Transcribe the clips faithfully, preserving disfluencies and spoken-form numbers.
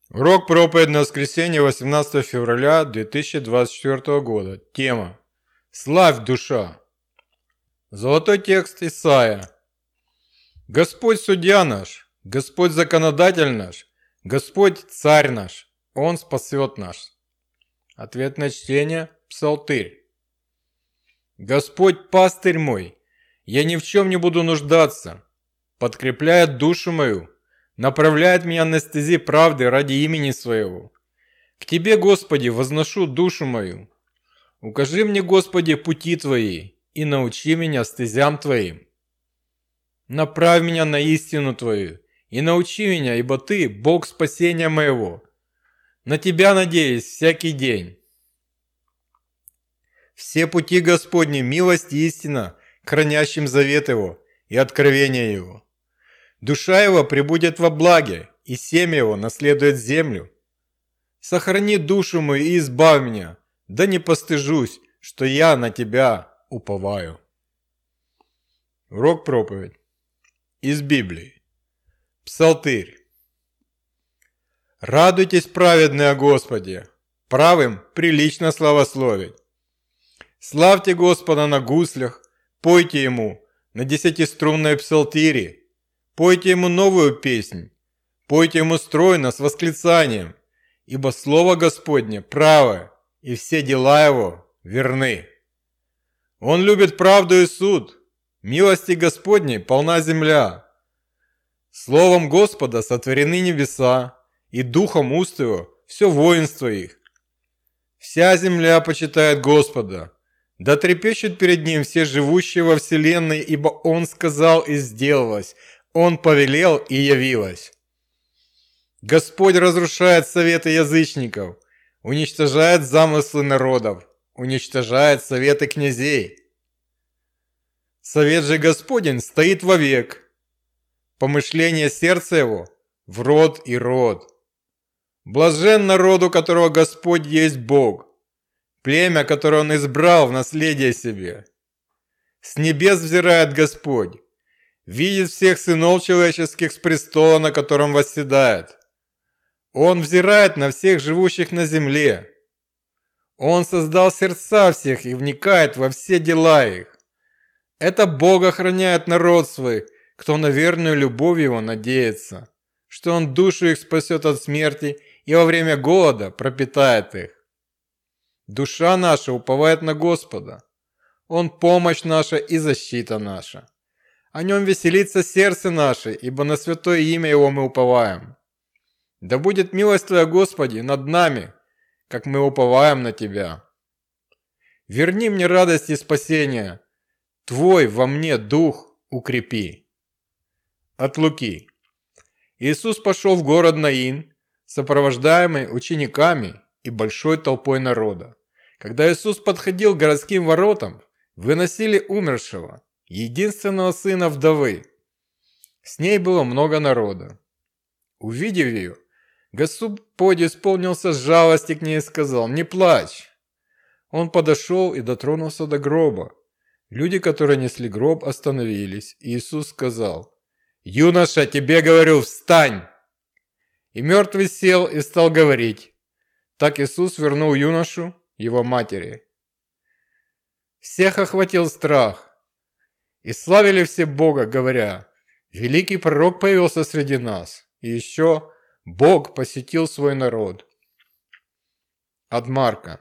Урок проповедь на воскресенье восемнадцатого февраля две тысячи двадцать четвёртого года. Тема: «Славь, душа». Золотой текст Исайя. Господь судья наш, Господь законодатель наш, Господь царь наш, Он спасет нас. Ответное чтение. Псалтырь. Господь пастырь мой, я ни в чем не буду нуждаться, подкрепляет душу мою, направляет меня на стези правды ради имени Своего. К Тебе, Господи, возношу душу мою. Укажи мне, Господи, пути Твои и научи меня стезям Твоим. Направь меня на истину Твою и научи меня, ибо Ты, Бог спасения моего. На Тебя надеюсь всякий день. Все пути Господни, милость и истина, к хранящим завет Его и откровение Его. Душа его пребудет во благе, и семя его наследует землю. Сохрани душу мою и избавь меня, да не постыжусь, что я на тебя уповаю. Урок проповедь из Библии. Псалтырь. Радуйтесь, праведные, о Господе, правым прилично славословить. Славьте Господа на гуслях, пойте Ему на десятиструнной псалтире. Пойте Ему новую песнь, пойте Ему стройно с восклицанием, ибо Слово Господне правое, и все дела Его верны. Он любит правду и суд, милости Господней полна земля. Словом Господа сотворены небеса, и духом уст Его все воинство их. Вся земля почитает Господа, да трепещут перед Ним все живущие во вселенной, ибо Он сказал и сделалось, Он повелел и явилось. Господь разрушает советы язычников, уничтожает замыслы народов, уничтожает советы князей. Совет же Господень стоит вовек, помышление сердца его в род и род. Блажен народу, которого Господь есть Бог, племя, которое Он избрал в наследие себе. С небес взирает Господь, видит всех сынов человеческих с престола, на котором восседает. Он взирает на всех живущих на земле. Он создал сердца всех и вникает во все дела их. Это Бог охраняет народ свой, кто на верную любовь Его надеется, что Он душу их спасет от смерти и во время голода пропитает их. Душа наша уповает на Господа. Он помощь наша и защита наша. О Нем веселится сердце наше, ибо на святое имя Его мы уповаем. Да будет милость Твоя, Господи, над нами, как мы уповаем на Тебя. Верни мне радость и спасение, Твой во мне дух укрепи. От Луки. Иисус пошел в город Наин, сопровождаемый учениками и большой толпой народа. Когда Иисус подходил к городским воротам, выносили умершего, единственного сына вдовы. С ней было много народа. Увидев ее, Господь исполнился жалости к ней и сказал: «Не плачь». Он подошел и дотронулся до гроба. Люди, которые несли гроб, остановились. И Иисус сказал: «Юноша, тебе говорю, встань!» И мертвый сел и стал говорить. Так Иисус вернул юношу его матери. Всех охватил страх. И славили все Бога, говоря: «Великий пророк появился среди нас». И еще Бог посетил свой народ. От Марка.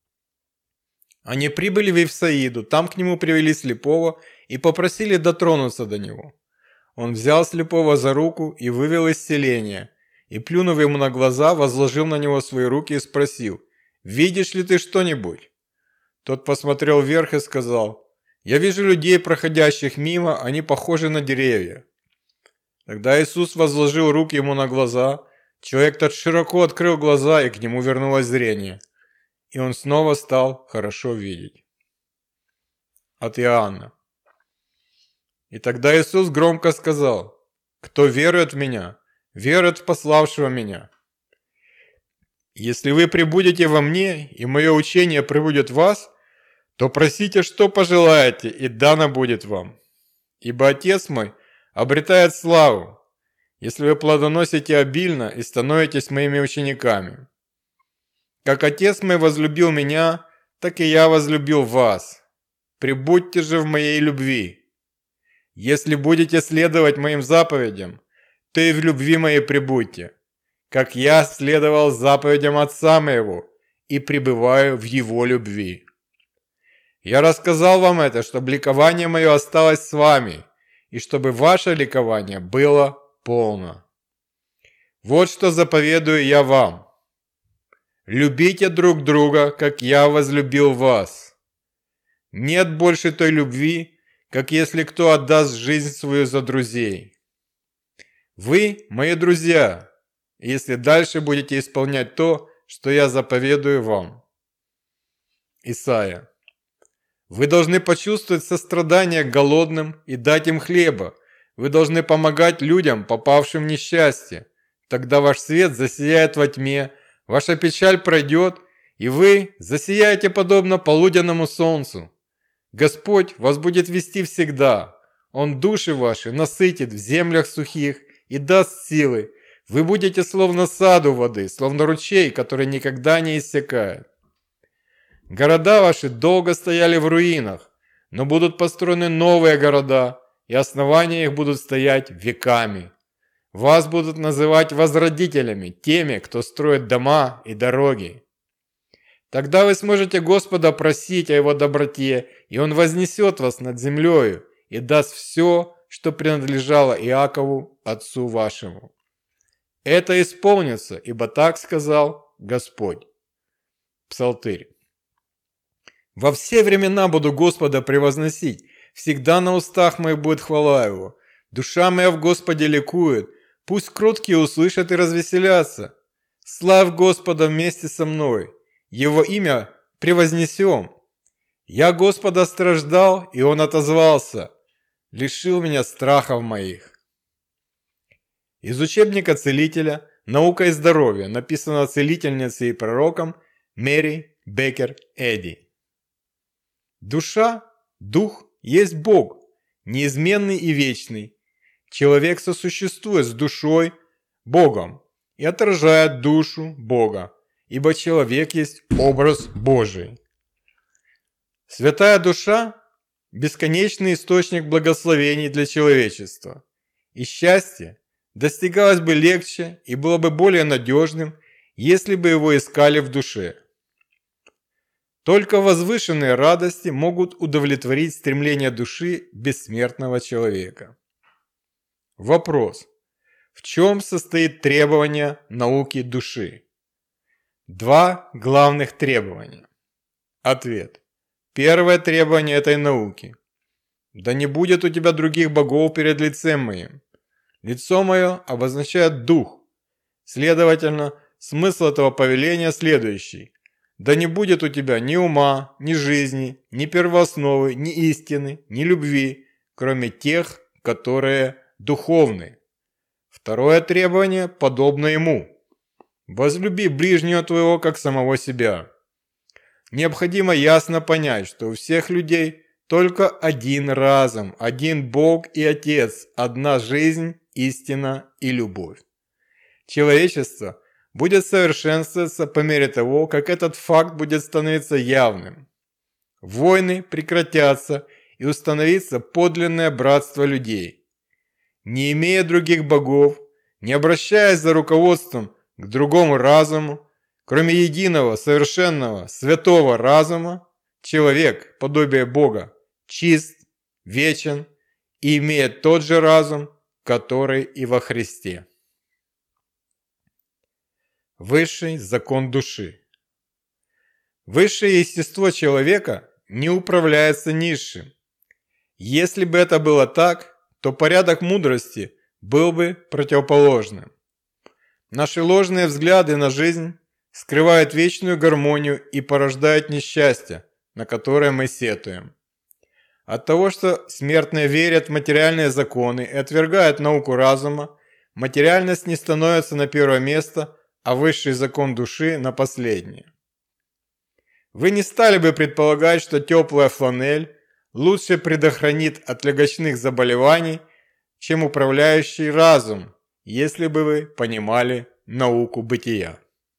Они прибыли в Вифсаиду, там к нему привели слепого и попросили дотронуться до него. Он взял слепого за руку и вывел из селения, и, плюнув ему на глаза, возложил на него свои руки и спросил: «Видишь ли ты что-нибудь?» Тот посмотрел вверх и сказал: «Я вижу людей, проходящих мимо, они похожи на деревья». Тогда Иисус возложил руки ему на глаза, человек тот широко открыл глаза, и к нему вернулось зрение, и он снова стал хорошо видеть. От Иоанна. И тогда Иисус громко сказал: «Кто верует в Меня, верует в пославшего Меня. Если вы пребудете во Мне, и Мое учение пребудет в вас, то просите, что пожелаете, и дано будет вам. Ибо Отец Мой обретает славу. если вы плодоносите обильно и становитесь моими учениками. Как Отец мой возлюбил меня, так и я возлюбил вас. Пребудьте же в моей любви. Если будете следовать моим заповедям, то и в любви моей пребудьте, как я следовал заповедям Отца моего и пребываю в его любви. Я рассказал вам это, чтобы ликование мое осталось с вами, и чтобы ваше ликование было полно. Вот что заповедую я вам. Любите друг друга, как я возлюбил вас. Нет больше той любви, как если кто отдаст жизнь свою за друзей. Вы мои друзья, если дальше будете исполнять то, что я заповедую вам. Исайя. Вы должны почувствовать сострадание к голодным и дать им хлеба. Вы должны помогать людям, попавшим в несчастье. Тогда ваш свет засияет во тьме, ваша печаль пройдет, и вы засияете подобно полуденному солнцу. Господь вас будет вести всегда. Он души ваши насытит в землях сухих и даст силы. Вы будете словно саду воды, словно ручей, который никогда не иссякает. Города ваши долго стояли в руинах, но будут построены новые города, и основания их будут стоять веками. Вас будут называть возродителями, теми, кто строит дома и дороги. Тогда вы сможете Господа просить о Его доброте, и Он вознесет вас над землею и даст все, что принадлежало Иакову, отцу вашему. Это исполнится, ибо так сказал Господь. Псалтырь. Во все времена буду Господа превозносить, всегда на устах моих будет хвала Его. Душа моя в Господе ликует, пусть кроткие услышат и развеселятся. Славь Господа вместе со мной, Его имя превознесем. Я Господа страждал, и Он отозвался, лишил меня страхов моих. Из учебника целителя «Наука и здоровье», написано целительницей и пророком Мэри Беккер Эдди. Душа, дух есть Бог, неизменный и вечный. Человек сосуществует с душой, Богом, и отражает душу Бога, ибо человек есть образ Божий. Святая душа – бесконечный источник благословений для человечества, и счастье достигалось бы легче и было бы более надежным, если бы его искали в душе. Только возвышенные радости могут удовлетворить стремление души бессмертного человека. Вопрос. В чем состоит требование науки души? Два главных требования. Ответ. Первое требование этой науки. Да не будет у тебя других богов перед лицем моим. Лицо мое обозначает дух. Следовательно, смысл этого повеления следующий. Да не будет у тебя ни ума, ни жизни, ни первоосновы, ни истины, ни любви, кроме тех, которые духовны. Второе требование подобно ему. Возлюби ближнего твоего, как самого себя. Необходимо ясно понять, что у всех людей только один разум, один Бог и Отец, одна жизнь, истина и любовь. Человечество будет совершенствоваться по мере того, как этот факт будет становиться явным. Войны прекратятся и установится подлинное братство людей. Не имея других богов, не обращаясь за руководством к другому разуму, кроме единого, совершенного, святого разума, человек, подобие Бога, чист, вечен и имеет тот же разум, который и во Христе. Высший закон души. Высшее естество человека не управляется низшим. Если бы это было так, то порядок мудрости был бы противоположным. Наши ложные взгляды на жизнь скрывают вечную гармонию и порождают несчастье, на которое мы сетуем. От того, что смертные верят в материальные законы и отвергают науку разума, материальность не становится на первое место, а высший закон души на последнее. Вы не стали бы предполагать, что теплая фланель лучше предохранит от легочных заболеваний, чем управляющий разум, если бы вы понимали науку бытия.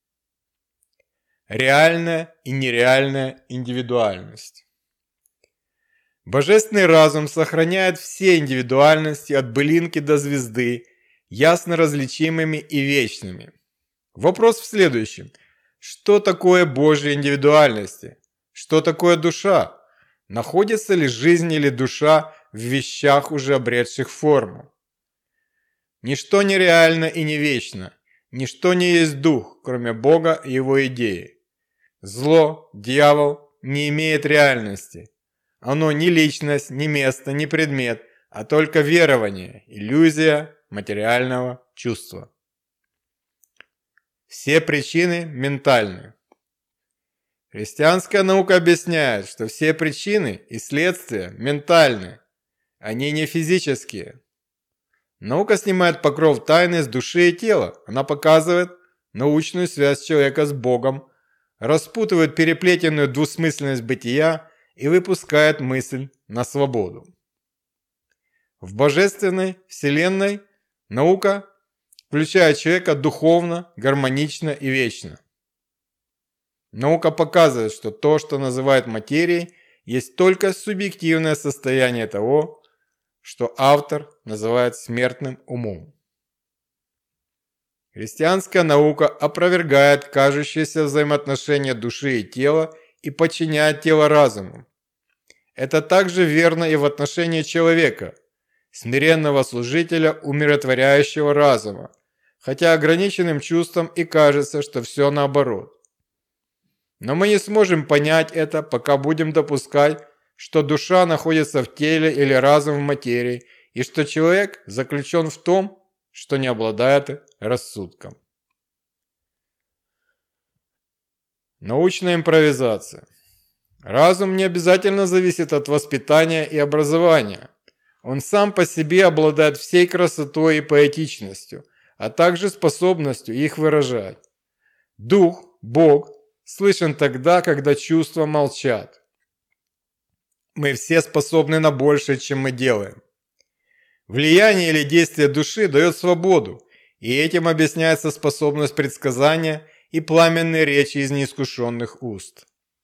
Реальная и нереальная индивидуальность. Божественный разум сохраняет все индивидуальности от былинки до звезды, ясно различимыми и вечными. Вопрос в следующем. Что такое Божья индивидуальность? Что такое душа? Находится ли жизнь или душа в вещах, уже обретших форму? Ничто не реально и не вечно. Ничто не есть дух, кроме Бога и его идеи. Зло, дьявол, не имеет реальности. Оно не личность, не место, не предмет, а только верование, иллюзия материального чувства. Все причины ментальны. Христианская наука объясняет, что все причины и следствия ментальны, они не физические. Наука снимает покров тайны с души и тела, она показывает научную связь человека с Богом, распутывает переплетенную двусмысленность бытия и выпускает мысль на свободу. В божественной вселенной наука включает человека духовно, гармонично и вечно. Наука показывает, что то, что называют материей, есть только субъективное состояние того, что автор называет смертным умом. Христианская наука опровергает кажущееся взаимоотношение души и тела и подчиняет тело разуму. Это также верно и в отношении человека, смиренного служителя умиротворяющего разума, хотя ограниченным чувством и кажется, что все наоборот. Но мы не сможем понять это, пока будем допускать, что душа находится в теле или разум в материи, и что человек заключен в том, что не обладает рассудком. Научная импровизация. Разум не обязательно зависит от воспитания и образования. Он сам по себе обладает всей красотой и поэтичностью, а также способностью их выражать. Дух, Бог, слышен тогда, когда чувства молчат. Мы все способны на большее, чем мы делаем. Влияние или действие души дает свободу, и этим объясняется способность предсказания и пламенные речи из неискушенных уст.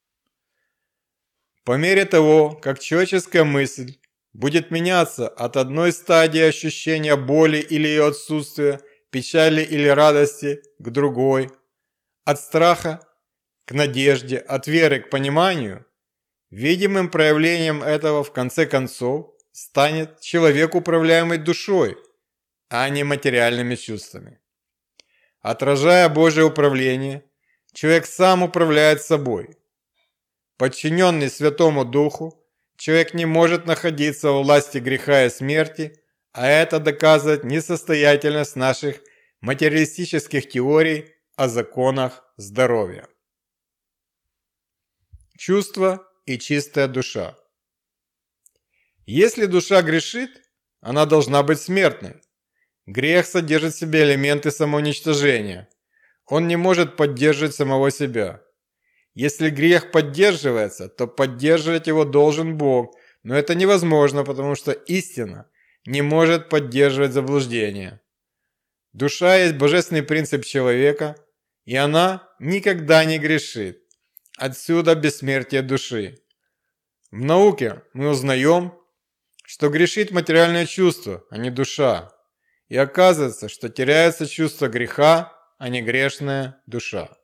По мере того, как человеческая мысль будет меняться от одной стадии ощущения боли или ее отсутствия, печали или радости к другой, от страха к надежде, от веры к пониманию, видимым проявлением этого в конце концов станет человек, управляемый душой, а не материальными чувствами. Отражая Божье управление, человек сам управляет собой. Подчиненный Святому Духу, человек не может находиться во власти греха и смерти, а это доказывает несостоятельность наших материалистических теорий о законах здоровья. Чувство и чистая душа. Если душа грешит, она должна быть смертной. Грех содержит в себе элементы самоуничтожения. Он не может поддерживать самого себя. Если грех поддерживается, то поддерживать его должен Бог, но это невозможно, потому что истина не может поддерживать заблуждение. Душа есть божественный принцип человека, и она никогда не грешит. Отсюда бессмертие души. В науке мы узнаем, что грешит материальное чувство, а не душа. И оказывается, что теряется чувство греха, а не грешная душа.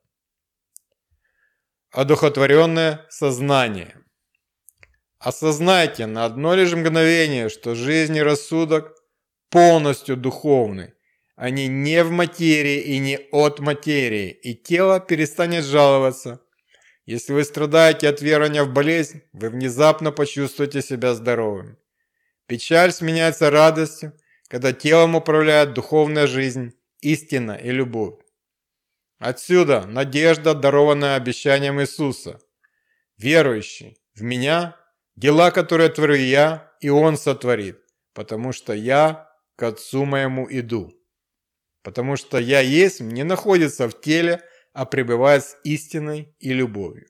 Одухотворенное сознание. Осознайте на одно лишь мгновение, что жизнь и рассудок полностью духовны. Они не в материи и не от материи, и тело перестанет жаловаться. Если вы страдаете от верования в болезнь, вы внезапно почувствуете себя здоровым. Печаль сменяется радостью, когда телом управляет духовная жизнь, истина и любовь. Отсюда надежда, дарованная обещанием Иисуса. Верующий в Меня, дела, которые творю Я, и Он сотворит, потому что Я к Отцу Моему иду. Потому что Я есть не находится в теле, а пребывает с истиной и любовью.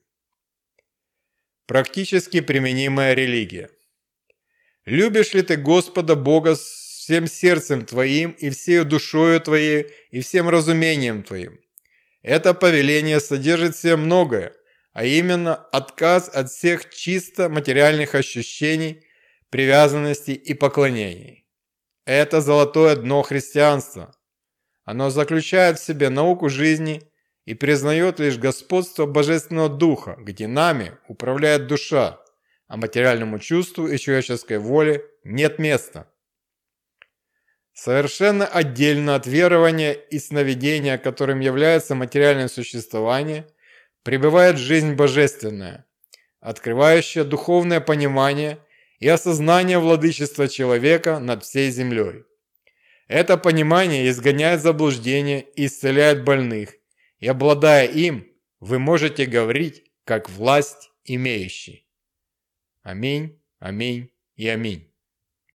Практически применимая религия. Любишь ли ты Господа Бога всем сердцем твоим, и всею душою твоей, и всем разумением твоим». Это повеление содержит в себе многое, а именно отказ от всех чисто материальных ощущений, привязанностей и поклонений. Это золотое дно христианства. Оно заключает в себе науку жизни и признает лишь господство Божественного Духа, где нами управляет душа, а материальному чувству и человеческой воле нет места. Совершенно отдельно от верования и сновидения, которым является материальное существование, пребывает жизнь божественная, открывающая духовное понимание и осознание владычества человека над всей землей. Это понимание изгоняет заблуждение и исцеляет больных, и, обладая им, вы можете говорить, как власть имеющий. Аминь, аминь и аминь.